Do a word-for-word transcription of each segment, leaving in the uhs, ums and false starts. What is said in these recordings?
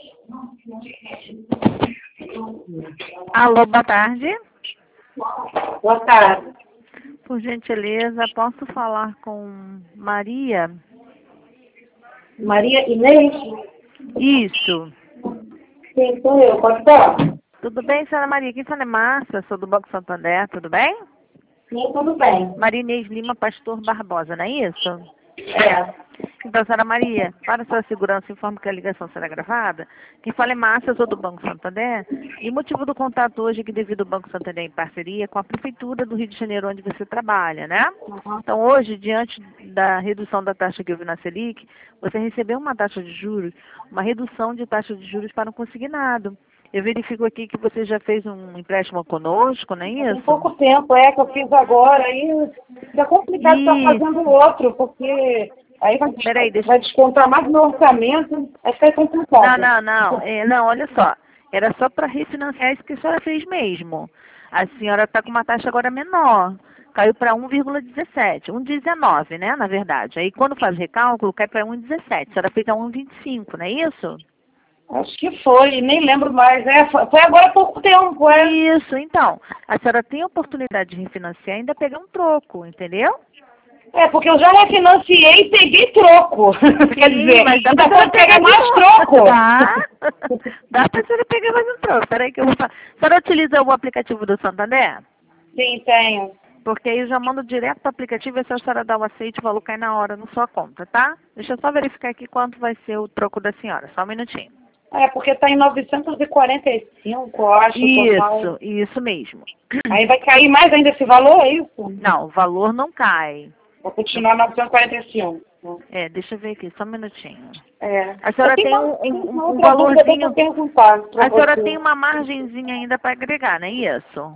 Alô, boa tarde. Boa tarde. Por gentileza, posso falar com Maria? Maria Inês? Isso. Sim, sou eu. Pode falar? Tudo bem, senhora Maria? Quem fala é Márcia, sou do Banco Santander, tudo bem? Sim, tudo bem. Maria Inês Lima Pastor Barbosa, não é isso? É. Então, senhora Maria, para sua segurança, informo que a ligação será gravada. Quem fala é Márcia, sou do Banco Santander. E o motivo do contato hoje é que devido ao Banco Santander em parceria com a Prefeitura do Rio de Janeiro, onde você trabalha, né? Uhum. Então, hoje, diante da redução da taxa que houve na Selic, você recebeu uma taxa de juros, uma redução de taxa de juros para um consignado. Eu verifico aqui que você já fez um empréstimo conosco, não é Tem isso? pouco tempo, é, que eu fiz agora, aí fica complicado estar Isso. fazendo outro, porque aí vai, Peraí, deixa... vai descontar mais no orçamento, aí fica Não, complicado. não, não. É, não, olha só. Era só para refinanciar isso que a senhora fez mesmo. A senhora está com uma taxa agora menor. Caiu para um vírgula dezessete. um vírgula dezenove, né, na verdade. Aí quando faz recálculo, cai para um vírgula dezessete. A senhora fica um vírgula vinte e cinco, não é isso? Acho que foi, nem lembro mais. É, foi foi agora há pouco tempo, é. Isso, então. A senhora tem a oportunidade de refinanciar e ainda pegar um troco, entendeu? É, porque eu já refinanciei e peguei troco. Quer dizer, mas dá ainda pra pode pegar de mais novo. troco. Dá. Dá pra senhora pegar mais um troco. Peraí que eu vou falar. A senhora utiliza o aplicativo do Santander? Sim, tenho. Porque aí eu já mando direto para o aplicativo e se a senhora dá o aceite, o valor cai na hora na sua conta, tá? Deixa eu só verificar aqui quanto vai ser o troco da senhora. Só um minutinho. É, porque está em novecentos e quarenta e cinco, eu acho, o total. Isso, isso mesmo. Aí vai cair mais ainda esse valor, é isso? Não, o valor não cai. Vai continuar novecentos e quarenta e cinco. É, deixa eu ver aqui, só um minutinho. É. A senhora Eu tenho tem uma, um, um, uma um outra dúvida que eu valorzinho. vou perguntar para A senhora você. tem uma margenzinha ainda para agregar, não é isso?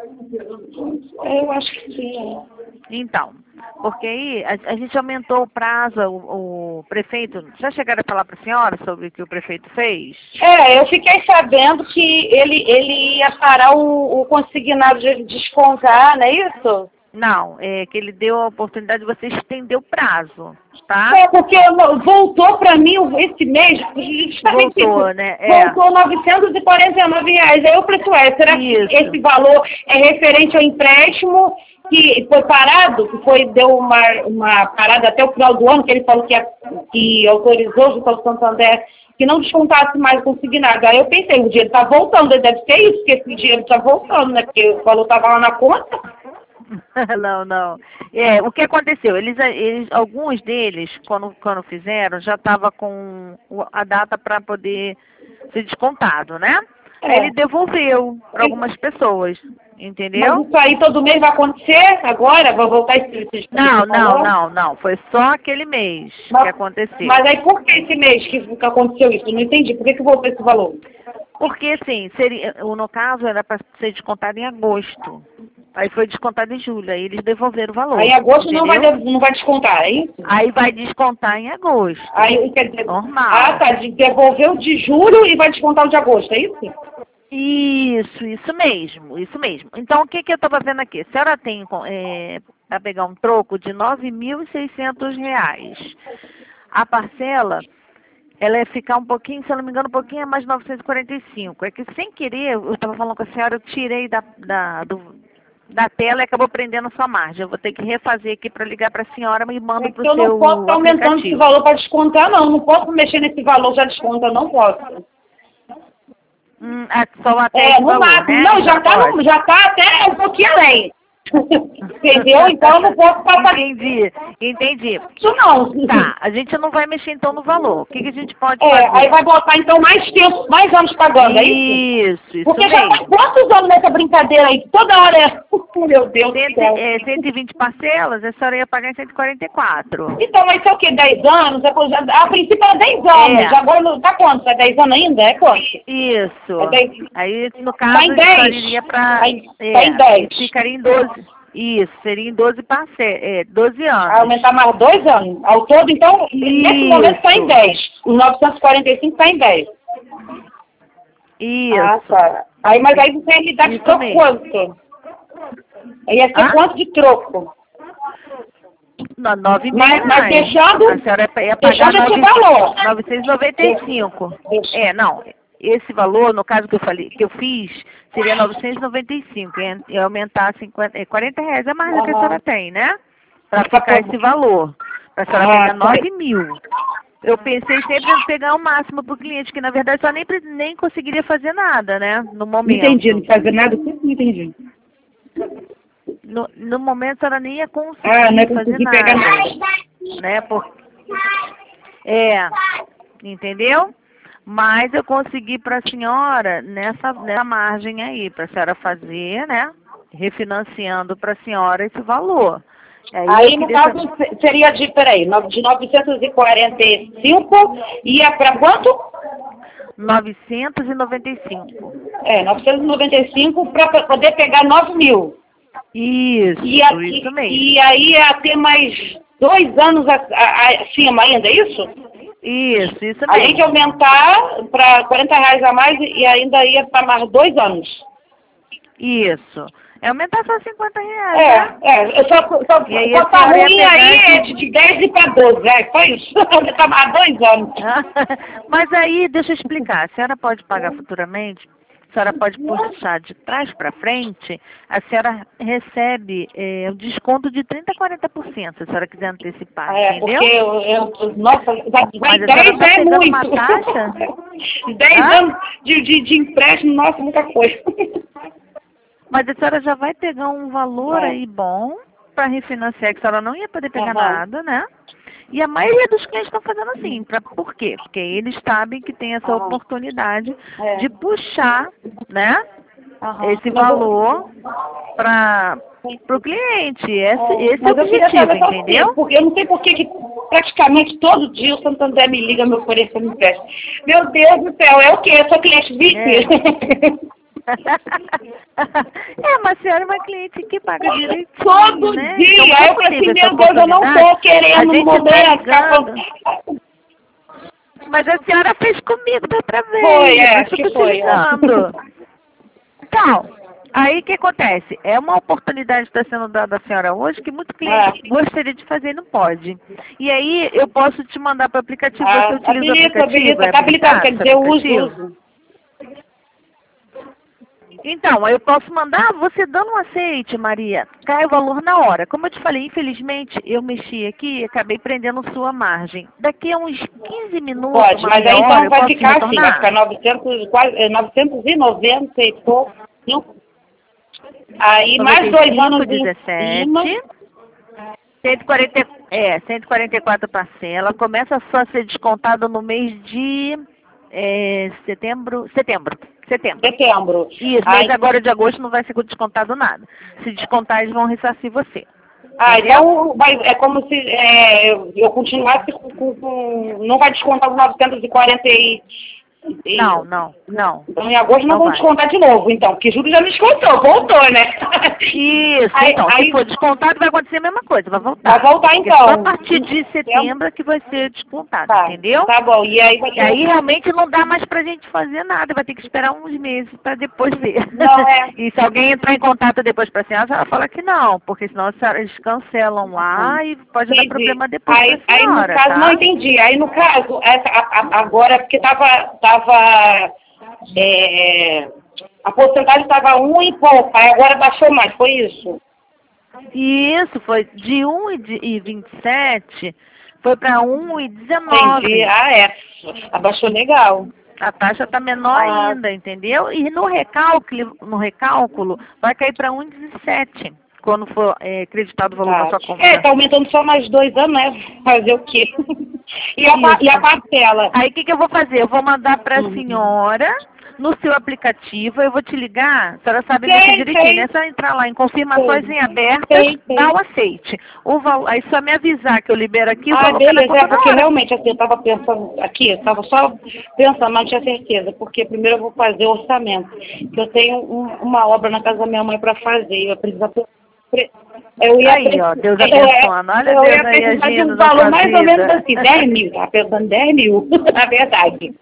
É, eu acho que sim. Então, porque aí a, a gente aumentou o prazo, o, o prefeito. Já chegaram a falar para a senhora sobre o que o prefeito fez? É, eu fiquei sabendo que ele, ele ia parar o, o consignado de descontar, não é isso? Não, é que ele deu a oportunidade de você estender o prazo, tá? É, porque voltou para mim esse mês, justamente Voltou, isso, né? É. voltou novecentos e quarenta e nove reais. Aí eu falei, ué, será Isso. que esse valor é referente ao empréstimo que foi parado, que foi, deu uma, uma parada até o final do ano, que ele falou que, que autorizou junto ao Santander que não descontasse mais o consignado. Aí eu pensei, o dinheiro está voltando, deve ser isso, porque esse dinheiro está voltando, né? Porque o valor estava lá na conta. Não, não. É, o que aconteceu? Eles, eles, alguns deles, quando, quando fizeram, já estava com o- a data para poder ser descontado, né? Aí É. ele devolveu para algumas pessoas, Mas entendeu? isso aí todo mês vai acontecer agora? Vai voltar esse, esse Não, não, valor? não, não. Foi só aquele mês que Mas, aconteceu. mas aí por que esse mês que, que aconteceu isso? Eu não entendi. Por que, que voltou esse valor? Porque, assim, seria, no caso, era para ser descontado em agosto. Aí foi descontado em julho, aí eles devolveram o valor. Aí em agosto não vai, entendeu? de- não vai descontar, é isso? Aí vai descontar em agosto. Aí quer dizer, Normal. ah, tá, de- devolveu de julho e vai descontar o de agosto, é isso? Isso, isso mesmo, isso mesmo. Então, o que, que eu estava vendo aqui? A senhora tem é, para pegar um troco de nove mil e seiscentos reais. A parcela, ela ia ficar um pouquinho, se eu não me engano, um pouquinho a mais de novecentos e quarenta e cinco. É que, sem querer, eu estava falando com a senhora, eu tirei da, da, do, da tela e acabou prendendo a sua margem. Eu vou ter que refazer aqui para ligar para a senhora e mando É para que o eu não seu posso estar aumentando esse aplicativo. valor para descontar, não. Não posso mexer nesse valor, já desconta, não posso. Hum, ah, só até É, esse no valor, máximo. né? Não, Então já tá, pode. no, já tá até um pouquinho além. Entendeu? Então eu não posso passar Entendi, entendi. isso, não. Tá, a gente não vai mexer então no valor. O que, que a gente pode É, aí fazer? vai botar então mais tempo, mais anos pagando, é isso? Isso, isso Porque já faz mesmo. quantos anos nessa brincadeira aí? Toda hora é. Meu Deus do Cento, céu. é, cento e vinte parcelas, a senhora ia pagar em cento e quarenta e quatro. Então, mas isso é o quê? dez anos? É, já, a princípio era dez anos. É. Já agora não, tá quanto? É dez anos ainda? É quanto? Isso. É dez. Aí, no Tá caso, em a senhora dez. iria para... Tá em, É, tá em dez. ficaria em doze. Isso, seria em doze parcelas, é, doze anos. Aumentar mais dois anos. Ao todo, então, nesse momento está em Isso. dez. Os novecentos e quarenta e cinco está em dez. Isso. Ah, tá. Aí, mas aí você ia me dar de Isso troco mesmo. quanto? Aí ia ser Hã? quanto de troco? Não, nove mil Mas, mas reais. deixando, A senhora ia pagar deixando esse valor. novecentos e noventa e cinco. Deixa. É, não. Esse valor, no caso que eu falei, que eu fiz, seria novecentos e noventa e cinco. Ia, ia aumentar cinquenta, é, quarenta reais a mais do que a Aham. senhora tem, né? Para Tá ficar bom. esse valor. Para a senhora Ah, pegar tá. nove mil. Eu pensei sempre em pegar o máximo para o cliente, que na verdade só nem, pre- nem conseguiria fazer nada, né? No Não momento. entendi, não fazer nada, não entendi. No, no momento a senhora nem ia conseguir Ah, não é fazer conseguir nada. pegar nada. Né? Por... É, entendeu? Mas eu consegui para a senhora nessa, nessa margem aí, para a senhora fazer, né? Refinanciando para a senhora esse valor. Aí, Aí, eu no queria caso, saber- se- seria de, peraí, no- de novecentos e quarenta e cinco ia para quanto? novecentos e noventa e cinco. É, novecentos e noventa e cinco para poder pegar nove mil. Isso, E, aqui, isso mesmo. e aí ia ter mais dois anos a- a- acima ainda, é isso? Isso, isso Além de mesmo. aumentar para quarenta reais a mais e ainda ia para mais dois anos. Isso. É aumentar só cinquenta reais, É, né? é, eu só, só, E aí só a tá senhora ia ruim pegar aí é esse- de dez para doze, é, foi isso. Tá há dois anos. Mas aí, deixa eu explicar. A senhora pode pagar futuramente, a senhora pode puxar de trás para frente, a senhora recebe é, um desconto de trinta a quarenta por cento, se a senhora quiser antecipar, É, entendeu? porque eu, eu nossa, já, Mas já a senhora dez tá é pegando muito. uma taxa? dez Hã? anos de, de, de empréstimo, nossa, muita coisa. Mas a senhora já vai pegar um valor É. aí bom para refinanciar, que a senhora não ia poder pegar Aham. nada, né? E a maioria dos clientes estão fazendo assim. Pra, por quê? Porque eles sabem que tem essa Aham. oportunidade É. de puxar, né? Aham. Esse Mas eu- valor para o cliente. Esse, É, esse é mas o eu queria objetivo, saber só entendeu? se, porque eu não sei por que que praticamente todo dia o Santander me liga me oferecendo empréstimo. Meu Deus do céu, é o quê? Eu sou cliente V I P? É, mas a senhora é uma cliente que paga direitinho, Todo né? dia. Então, Aí eu como falei assim, teve essa meu Deus, eu não oportunidade, tô a querendo no gente tá momento ficar ligando. falando. Mas a senhora fez comigo da outra vez. Foi, é, por acho isso que eu tô te foi, é. ligando. Então, aí o que acontece? É uma oportunidade que está sendo dada à senhora hoje que muito cliente É. gostaria de fazer e não pode. E aí eu posso te mandar para o aplicativo. Ah, Você utiliza o habilita, aplicativo? habilita. É Tá habilitado, quer esse dizer, eu uso, aplicativo? uso. Então, eu posso mandar você dando um aceite, Maria. Cai o valor na hora. Como eu te falei, infelizmente, eu mexi aqui e acabei prendendo sua margem. Daqui a uns quinze minutos, Pode, uma mas meia aí hora, então eu vai posso te ficar assim, vai retornar? ficar novecentos, quase, é, novecentos e noventa e pouco. Aí mais dois anos em cima. dezessete. cento e quarenta, é, cento e quarenta e quatro parcela. Começa só a ser descontado no mês de é, setembro. Setembro. Setembro. Setembro. Isso, Aí, mês agora de agosto não vai ser descontado nada. Se descontar, eles vão ressarcir você. ah, Entendeu? então vai, é como se é, eu eu continuasse com, com, com. Não vai descontar os novecentos e quarenta e. e- Não, não, não. Então em agosto não, Não vão vai. descontar de novo, então, porque julho já me descontou, voltou, né? Isso, Aí- então, aí- se for descontado, vai acontecer a mesma coisa, vai voltar. Vai voltar, Porque então. só a partir de setembro é que vai ser descontado, Tá, entendeu? tá bom. E aí vai E aí realmente não dá mais pra gente fazer nada, vai ter que esperar uns meses pra depois ver. Não, é. E se alguém entrar em contato depois pra senhora, ela fala que não, porque senão a senhora- eles cancelam lá e pode dar Entendi. problema depois aí, pra aí, no senhora, caso, tá? não entendi. Aí, no caso, essa, a- a- agora, porque tava, tava é, a porcentagem estava um e pouco, aí agora baixou mais, foi isso? Isso, foi de um e vinte e sete, foi para um e dezenove. Entendi. Ah, é. Abaixou legal. A taxa está menor Ah. ainda, entendeu? E no recálculo, no recálculo vai cair para um e dezessete, quando for é, acreditado o valor da Tá. sua compra. É, tá aumentando só mais dois anos, né? Fazer o quê? E a, pa- Isso. e a parcela? Aí o que, que eu vou fazer? Eu vou mandar para a Uhum. senhora no seu aplicativo, eu vou te ligar, a senhora sabe Sei, mexer direitinho, sei. né? É só entrar lá em confirmações Sei. em abertas, Sei, sei. dá o aceite. O val... Aí só me avisar que eu libero aqui, o Ah, valor cai na beleza, conta é na porque hora. realmente, assim, eu tava pensando aqui, eu tava só pensando, mas não tinha certeza, porque primeiro eu vou fazer o orçamento, que eu tenho um- uma obra na casa da minha mãe para fazer, e eu preciso... pre- Eu ia Aí, ó, Deus eu- abençoando. Olha eu Deus ia aí precisar de agindo um na valor sua mais ou vida. menos assim, dez mil, tava pensando dez mil, na verdade.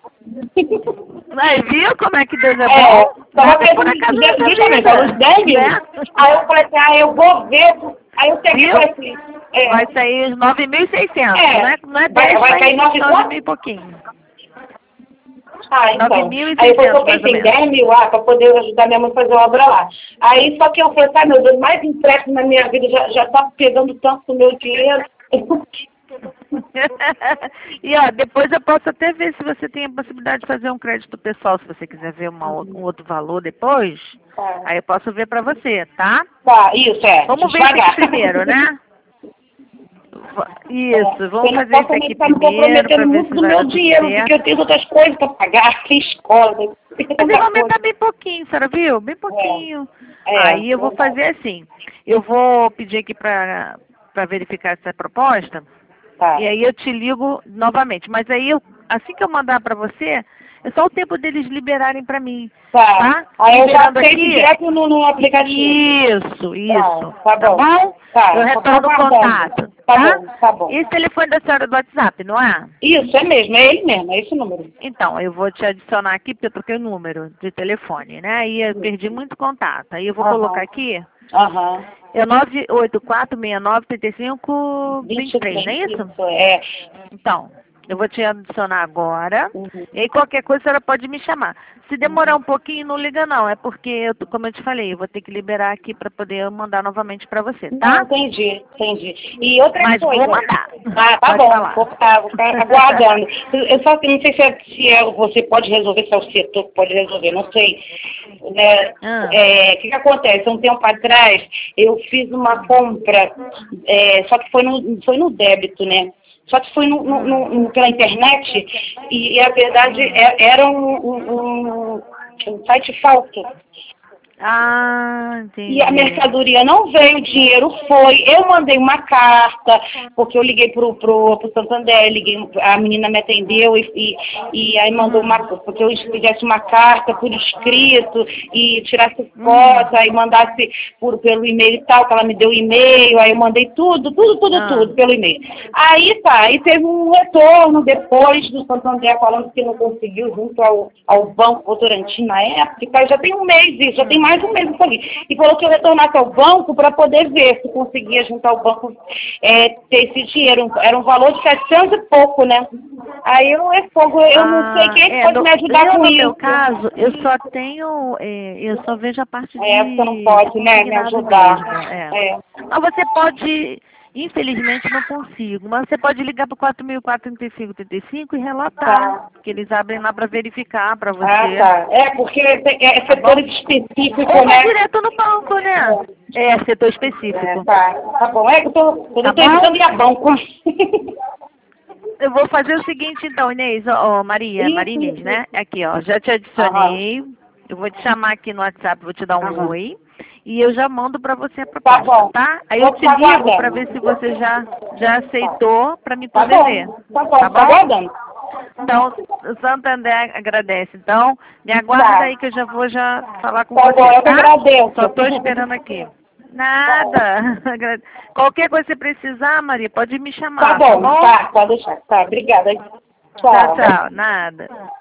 Mas viu como é que Deus é É, bom? tava Nada por pensando, acaso justamente, nessa vida, falou de dez mil. né? Aí eu falei assim, ah, eu vou ver, Aí eu peguei Viu? assim. É, Vai sair os nove mil e seiscentos, É, não é, não é vai- dez, vai cair nove nove quanto? mil e pouquinho. ah, então. nove mil e Aí depois eu seiscentos, mais ou pensei em menos. dez mil lá, para poder ajudar minha mãe a fazer obra lá. Aí só que eu falei, ai meu Deus, mais empréstimo na minha vida, já, já tá pegando tanto do meu dinheiro. E ó, depois eu posso até ver se você tem a possibilidade de fazer um crédito pessoal, se você quiser ver uma, ou- um outro valor depois, Tá, aí eu posso ver pra você, tá? tá, isso, é. Vamos ver isso devagar. aqui primeiro, né? Va- Isso, É, vamos eu não fazer posso isso também aqui estar me primeiro pra comprometendo ver muito se do vai meu dar tudo dinheiro, porque certo. eu tenho outras coisas para pagar, tem escola, tem Mas ele tanta vai aumentar coisa. bem pouquinho, senhora viu? Bem pouquinho. É, Aí eu vou verdade. fazer assim, eu vou pedir aqui pra, pra verificar essa proposta, Tá. e aí eu te ligo novamente. Mas aí, eu, assim que eu mandar pra você, é só o tempo deles liberarem pra mim, Tá. tá? Aí eu já Liberando aceito aqui. direto no, no aplicativo. Isso, isso. Tá, tá bom. Tá, Eu só retorno tô o aguardando. contato, Tá tá? bom, tá bom. Esse telefone da senhora do WhatsApp, não é? Isso, é mesmo, é ele mesmo, é esse o número. Então, eu vou te adicionar aqui, porque eu troquei o número de telefone, né? E eu perdi muito contato. Aí eu vou Aham. colocar aqui, Aham. é nove oito quatro seis nove três cinco dois três, não é isso? Isso, é. Então, eu vou te adicionar agora. Uhum. E aí qualquer coisa a senhora pode me chamar. Se demorar um pouquinho, não liga não. É porque, eu, tô- como eu te falei, eu vou ter que liberar aqui para poder mandar novamente para você, Não, tá? entendi, entendi. E outra Mas coisa. vou mandar. Ah, tá Pode bom, falar. vou ficar, vou ficar aguardando. Eu só que não sei se, é, se é, você pode resolver, se é o setor que pode resolver, não sei. Né? Ah. É, o que, que acontece? Um tempo atrás, eu fiz uma compra, é, só que foi no, foi no débito, né? Só que foi no, no, no, no- pela internet e, e a verdade é- era um, um, um- um site falso. Ah, entendi. E a mercadoria não veio, o dinheiro foi. Eu mandei uma carta, porque eu liguei pro, pro, pro Santander, liguei, a menina me atendeu e, e, e aí mandou uma, porque eu fizesse uma carta por escrito e tirasse foto, aí mandasse por, pelo e-mail e tal, que ela me deu o e-mail, aí eu mandei tudo, tudo, tudo, Ah. tudo pelo e-mail. Aí tá, aí teve um retorno depois do Santander falando que não conseguiu junto ao, ao Banco Votorantim na época, e tal, já tem um mês isso, já tem mais um mês isso ali. E falou que eu retornasse ao banco para poder ver se conseguia juntar ao banco é, ter esse dinheiro. Era um valor de setecentos e pouco, né? Aí eu é fogo, eu não sei quem é, pode no, me ajudar eu, com no isso. meu caso, eu só tenho, é, eu só vejo a parte de É, você não pode, né, me consignado ajudar. mesmo, é. É. Mas você pode, infelizmente não consigo, mas você pode ligar para quatro mil quatrocentos e trinta e cinco, trinta e cinco e relatar, Tá. que eles abrem lá para verificar para você. Ah, tá. É, porque tem- é, é Tá setor bom? específico, Ou vai né? direto no banco, né? É, setor específico. É, tá. Tá bom. É que eu tô, eu Tá tô bom? evitando ir a banco. Eu vou fazer o seguinte então, Inês, ó, ó, Maria, Isso, Maria Inês, isso, né? isso. Aqui, ó, já te adicionei. Eu vou te chamar aqui no WhatsApp, vou te dar um Aham. oi. E eu já mando pra você a Tá proposta, bom. tá? Aí Vou eu te ficar ligo aguardando. pra ver se você já, já aceitou pra me Tá poder bom. ver. Tá bom. Tá Tá bom? aguardando. Então, o Santander agradece. Então, me aguarda Tá. aí que eu já vou já falar com Tá bom, você, eu que tá? agradeço. Só tô esperando aqui. Nada. Qualquer coisa que você precisar, Maria, pode me chamar, Tá bom, tá bom? tá, pode deixar. Tá, obrigada. Tchau, Tchau. tchau. Nada.